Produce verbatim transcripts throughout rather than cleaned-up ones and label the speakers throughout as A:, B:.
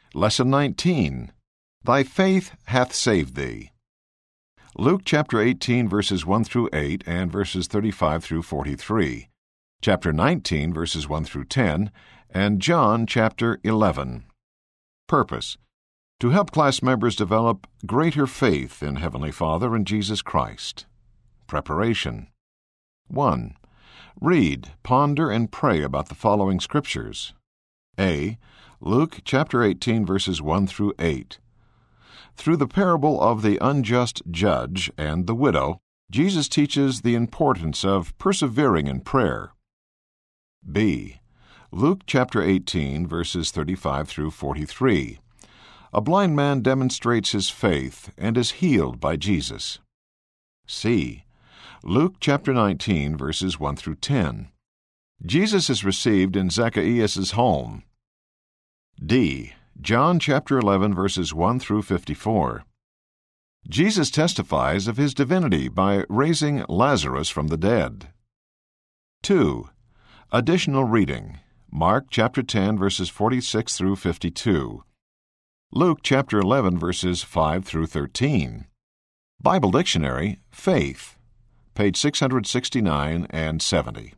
A: Lesson nineteen. Thy faith hath saved thee. Luke chapter eighteen, verses one through eight, and verses thirty-five through forty-three. Chapter nineteen, verses one through ten, and John chapter eleven. Purpose: to help class members develop greater faith in Heavenly Father and Jesus Christ. Preparation. one. Read, ponder, and pray about the following scriptures. A. Luke chapter eighteen, verses one through eight. Through the parable of the unjust judge and the widow, Jesus teaches the importance of persevering in prayer. B. Luke chapter eighteen, verses thirty-five through forty-three. A blind man demonstrates his faith and is healed by Jesus. C. Luke chapter nineteen, verses one through ten. Jesus is received in Zacchaeus' home. D. John chapter eleven, verses one through fifty-four. Jesus testifies of his divinity by raising Lazarus from the dead. two. Additional reading. Mark chapter ten, verses forty-six through fifty-two. Luke chapter eleven, verses five through thirteen. Bible Dictionary, Faith, page six hundred sixty-nine and seventy.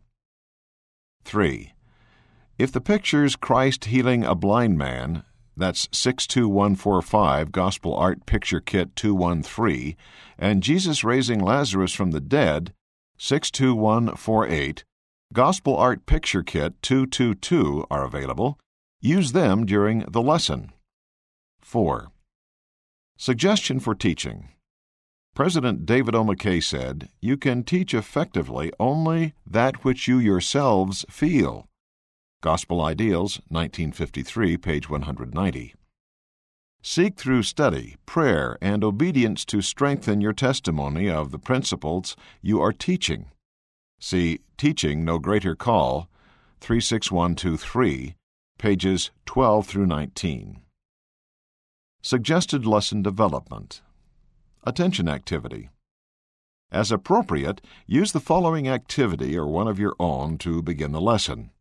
A: three. If the pictures Christ healing a blind man, that's six two one four five, Gospel Art Picture Kit two one three, and Jesus raising Lazarus from the dead, six two one four eight, Gospel Art Picture Kit two two two are available, use them during the lesson. four. Suggestion for teaching. President David O. McKay said, "You can teach effectively only that which you yourselves feel." Gospel Ideals, nineteen fifty-three, page one hundred ninety. Seek through study, prayer, and obedience to strengthen your testimony of the principles you are teaching. See Teaching No Greater Call, three six one two three, pages twelve through nineteen. Suggested lesson development. Attention activity. As appropriate, use the following activity or one of your own to begin the lesson.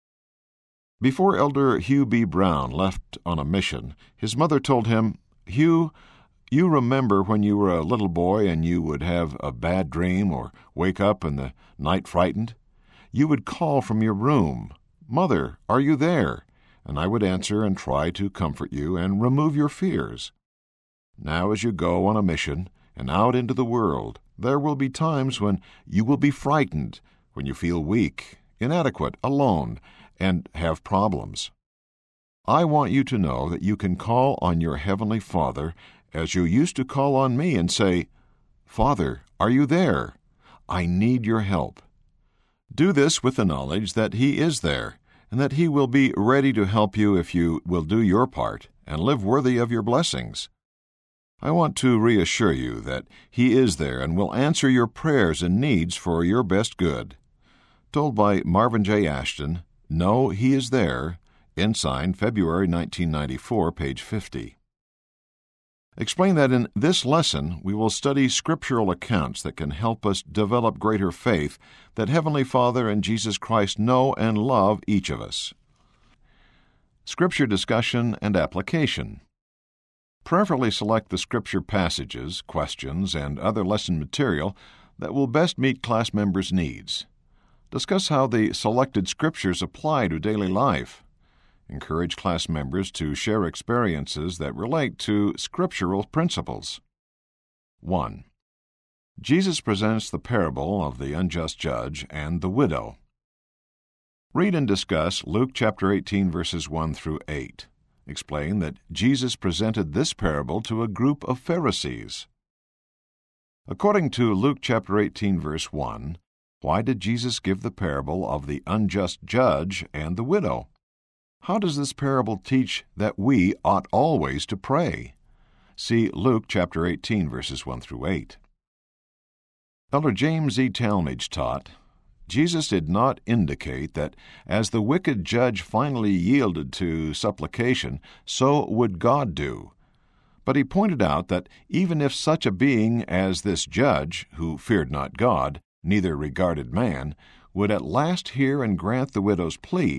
A: Before Elder Hugh B. Brown left on a mission, his mother told him, "Hugh, you remember when you were a little boy and you would have a bad dream or wake up in the night frightened? You would call from your room, 'Mother, are you there?' and I would answer and try to comfort you and remove your fears. Now as you go on a mission and out into the world, there will be times when you will be frightened, when you feel weak, inadequate, alone, and have problems. I want you to know that you can call on your Heavenly Father as you used to call on me and say, 'Father, are you there? I need your help.' Do this with the knowledge that He is there, and that He will be ready to help you if you will do your part and live worthy of your blessings. I want to reassure you that He is there and will answer your prayers and needs for your best good." Told by Marvin J. Ashton, "No, He is there," Ensign, February nineteen ninety-four, page fifty. Explain that in this lesson we will study scriptural accounts that can help us develop greater faith that Heavenly Father and Jesus Christ know and love each of us. Scripture discussion and application. Prayerfully select the scripture passages, questions, and other lesson material that will best meet class members' needs. Discuss how the selected scriptures apply to daily life. Encourage class members to share experiences that relate to scriptural principles. one. Jesus presents the parable of the unjust judge and the widow. Read and discuss Luke chapter eighteen, verses one through eight. Explain that Jesus presented this parable to a group of Pharisees. According to Luke chapter eighteen, verse one, why did Jesus give the parable of the unjust judge and the widow? How does this parable teach that we ought always to pray? See Luke chapter eighteen, verses one through eight. Elder James E. Talmage taught, Jesus did not indicate that as the wicked judge finally yielded to supplication, so would God do. But he pointed out that even if such a being as this judge, who feared not God, neither regarded man, would at last hear and grant the widow's plea,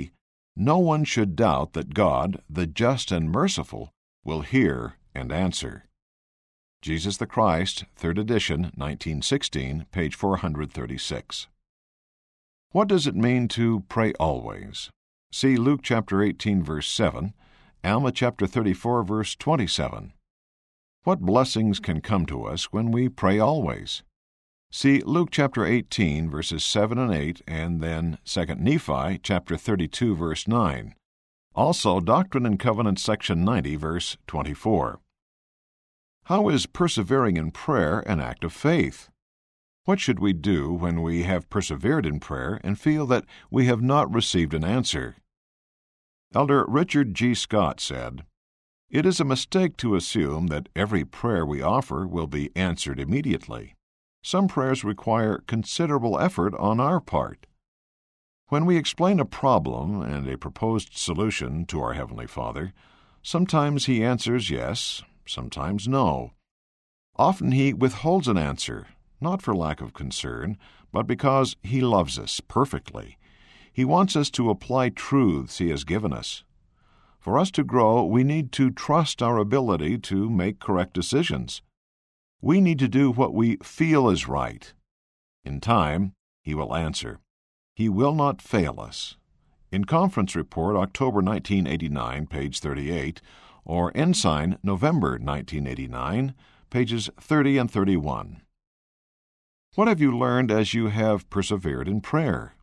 A: No one should doubt that God, the just and merciful, will hear and answer. Jesus the Christ, third edition, nineteen sixteen, page four hundred thirty-six. What does it mean to pray always? See Luke chapter eighteen, verse seven, Alma chapter thirty-four, verse twenty-seven. What blessings can come to us when we pray always? See Luke chapter eighteen, verses seven and eight, and then Second Nephi chapter thirty-two, verse nine. Also Doctrine and Covenants, section ninety, verse twenty-four. How is persevering in prayer an act of faith? What should we do when we have persevered in prayer and feel that we have not received an answer? Elder Richard G. Scott said, "It is a mistake to assume that every prayer we offer will be answered immediately. Some prayers require considerable effort on our part. When we explain a problem and a proposed solution to our Heavenly Father, sometimes He answers yes, sometimes no. Often He withholds an answer, not for lack of concern, but because He loves us perfectly. He wants us to apply truths He has given us. For us to grow, we need to trust our ability to make correct decisions. We need to do what we feel is right. In time, He will answer. He will not fail us." In Conference Report, October nineteen eighty-nine, page thirty-eight, or Ensign, November nineteen eighty-nine, pages thirty and thirty-one. What have you learned as you have persevered in prayer?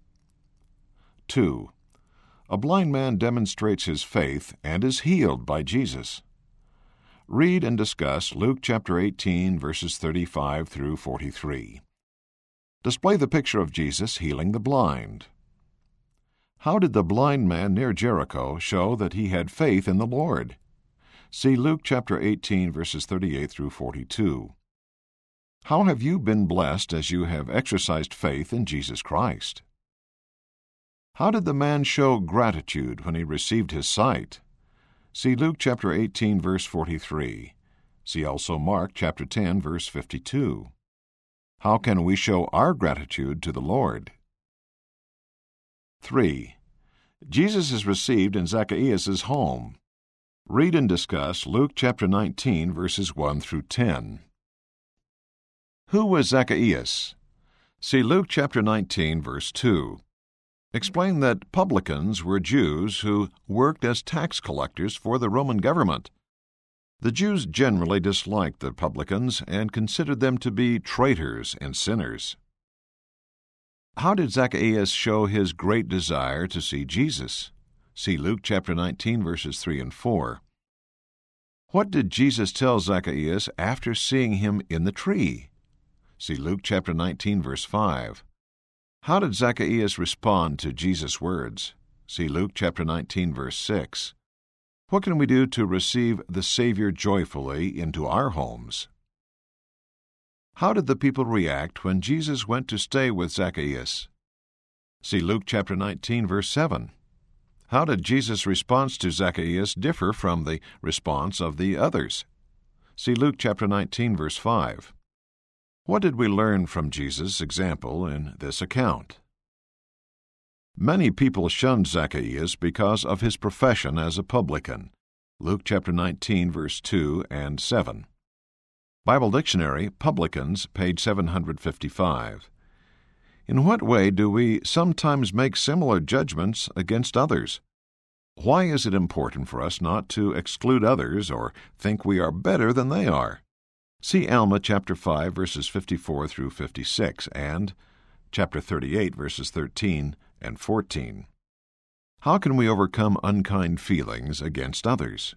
A: Two. A blind man demonstrates his faith and is healed by Jesus. Read and discuss Luke chapter eighteen, verses thirty-five through forty-three. Display the picture of Jesus healing the blind. How did the blind man near Jericho show that he had faith in the Lord? See Luke chapter eighteen, verses thirty-eight through forty-two. How have you been blessed as you have exercised faith in Jesus Christ? How did the man show gratitude when he received his sight? See Luke chapter eighteen, verse forty-three. See also Mark chapter ten, verse fifty-two. How can we show our gratitude to the Lord? Three. Jesus is received in Zacchaeus' home. Read and discuss Luke chapter nineteen, verses one through ten. Who was Zacchaeus? See Luke chapter nineteen, verse two. Explain that publicans were Jews who worked as tax collectors for the Roman government. The Jews generally disliked the publicans and considered them to be traitors and sinners. How did Zacchaeus show his great desire to see Jesus? See Luke chapter nineteen, verses three and four. What did Jesus tell Zacchaeus after seeing him in the tree? See Luke chapter nineteen, verse five. How did Zacchaeus respond to Jesus' words? See Luke chapter nineteen, verse six. What can we do to receive the Savior joyfully into our homes? How did the people react when Jesus went to stay with Zacchaeus? See Luke chapter nineteen, verse seven. How did Jesus' response to Zacchaeus differ from the response of the others? See Luke chapter nineteen, verse five. What did we learn from Jesus' example in this account? Many people shunned Zacchaeus because of his profession as a publican. Luke chapter nineteen, verse two and seven. Bible Dictionary, Publicans, page seven hundred fifty-five. In what way do we sometimes make similar judgments against others? Why is it important for us not to exclude others or think we are better than they are? See Alma chapter five, verses fifty-four through fifty-six, and chapter thirty-eight, verses thirteen and fourteen. How can we overcome unkind feelings against others?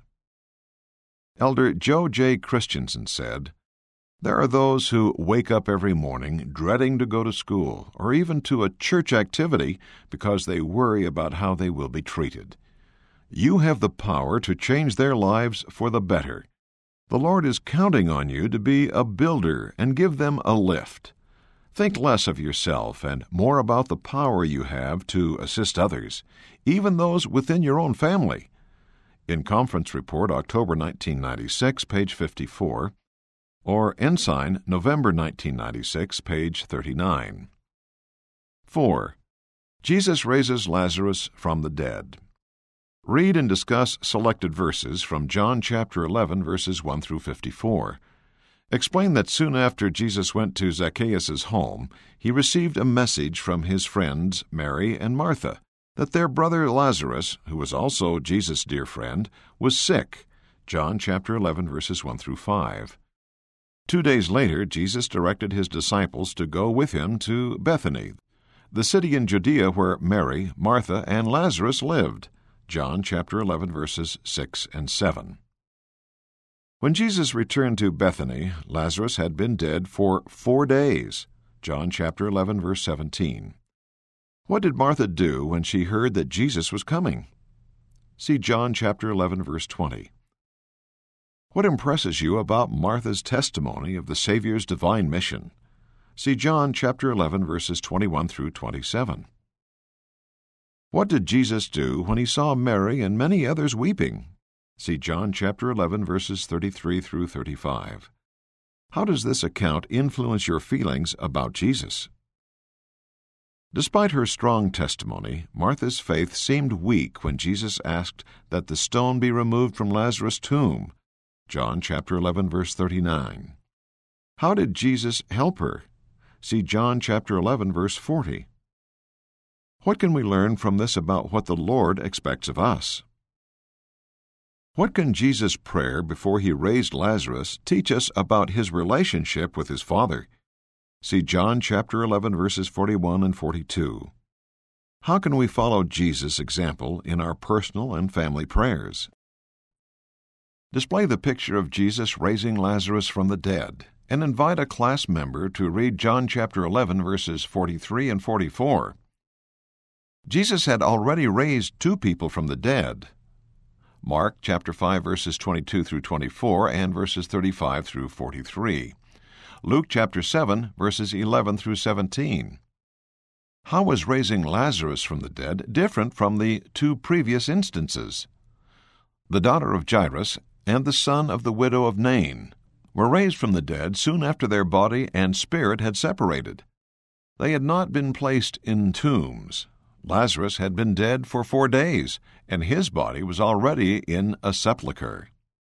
A: Elder Joe J. Christensen said, "There are those who wake up every morning dreading to go to school or even to a church activity because they worry about how they will be treated. You have the power to change their lives for the better. The Lord is counting on you to be a builder and give them a lift. Think less of yourself and more about the power you have to assist others, even those within your own family." In Conference Report, October nineteen ninety-six, page fifty-four, or Ensign, November nineteen ninety-six, page thirty-nine. Four. Jesus raises Lazarus from the dead. Read and discuss selected verses from John chapter eleven, verses one through fifty-four. Explain that soon after Jesus went to Zacchaeus' home, he received a message from his friends Mary and Martha that their brother Lazarus, who was also Jesus' dear friend, was sick. John chapter eleven, verses one through five. Two days later, Jesus directed his disciples to go with him to Bethany, the city in Judea where Mary, Martha, and Lazarus lived. John chapter eleven, verses six and seven. When Jesus returned to Bethany, Lazarus had been dead for four days. John chapter eleven, verse seventeen. What did Martha do when she heard that Jesus was coming? See John chapter eleven, verse twenty. What impresses you about Martha's testimony of the Savior's divine mission? See John chapter eleven, verses twenty-one through twenty-seven. What did Jesus do when he saw Mary and many others weeping? See John chapter eleven, verses thirty-three through thirty-five. How does this account influence your feelings about Jesus? Despite her strong testimony, Martha's faith seemed weak when Jesus asked that the stone be removed from Lazarus' tomb. John chapter eleven, verse thirty-nine. How did Jesus help her? See John chapter eleven, verse forty. What can we learn from this about what the Lord expects of us? What can Jesus' prayer before he raised Lazarus teach us about his relationship with his Father? See John chapter eleven, verses forty-one and forty-two. How can we follow Jesus' example in our personal and family prayers? Display the picture of Jesus raising Lazarus from the dead, and invite a class member to read John chapter eleven, verses forty-three and forty-four. Jesus had already raised two people from the dead. Mark chapter five, verses twenty-two through twenty-four and verses thirty-five through forty-three. Luke chapter seven, verses eleven through seventeen. How was raising Lazarus from the dead different from the two previous instances? The daughter of Jairus and the son of the widow of Nain were raised from the dead soon after their body and spirit had separated. They had not been placed in tombs. Lazarus had been dead for four days, and his body was already in a sepulchre.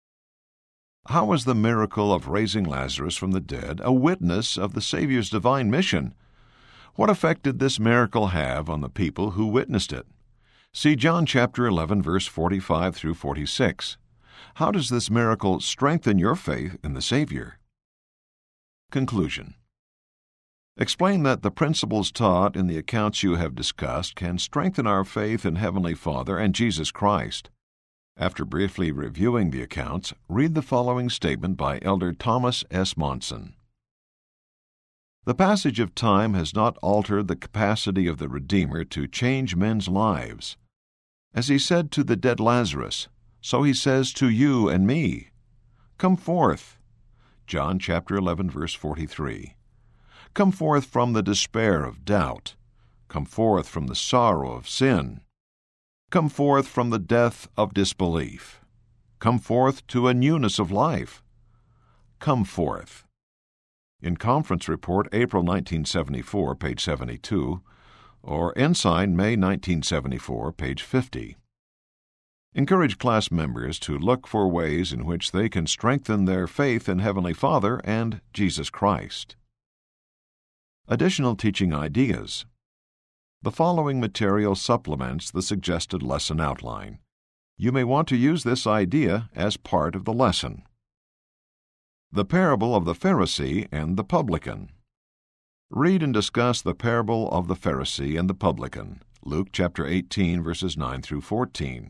A: How was the miracle of raising Lazarus from the dead a witness of the Savior's divine mission? What effect did this miracle have on the people who witnessed it? See John chapter eleven, verse forty-five through forty-six. How does this miracle strengthen your faith in the Savior? Conclusion. Explain that the principles taught in the accounts you have discussed can strengthen our faith in Heavenly Father and Jesus Christ. After briefly reviewing the accounts, read the following statement by Elder Thomas S. Monson. The passage of time has not altered the capacity of the Redeemer to change men's lives. As he said to the dead Lazarus, so he says to you and me, "Come forth." John chapter eleven, verse forty-three. Come forth from the despair of doubt. Come forth from the sorrow of sin. Come forth from the death of disbelief. Come forth to a newness of life. Come forth. In Conference Report, April nineteen seventy-four, page seventy-two, or Ensign, May nineteen seventy-four, page fifty. Encourage class members to look for ways in which they can strengthen their faith in Heavenly Father and Jesus Christ. Additional teaching ideas. The following material supplements the suggested lesson outline. You may want to use this idea as part of the lesson. The parable of the Pharisee and the publican. Read and discuss the parable of the Pharisee and the publican, Luke chapter eighteen, verses nine through fourteen.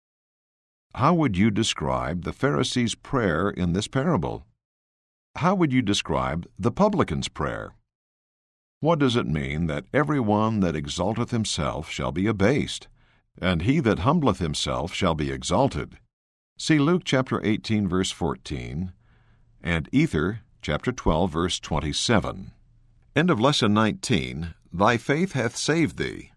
A: How would you describe the Pharisee's prayer in this parable? How would you describe the publican's prayer? What does it mean that every one that exalteth himself shall be abased, and he that humbleth himself shall be exalted? See Luke chapter eighteen, verse fourteen, and Ether chapter twelve, verse twenty-seven. End of Lesson nineteen. Thy faith hath saved thee.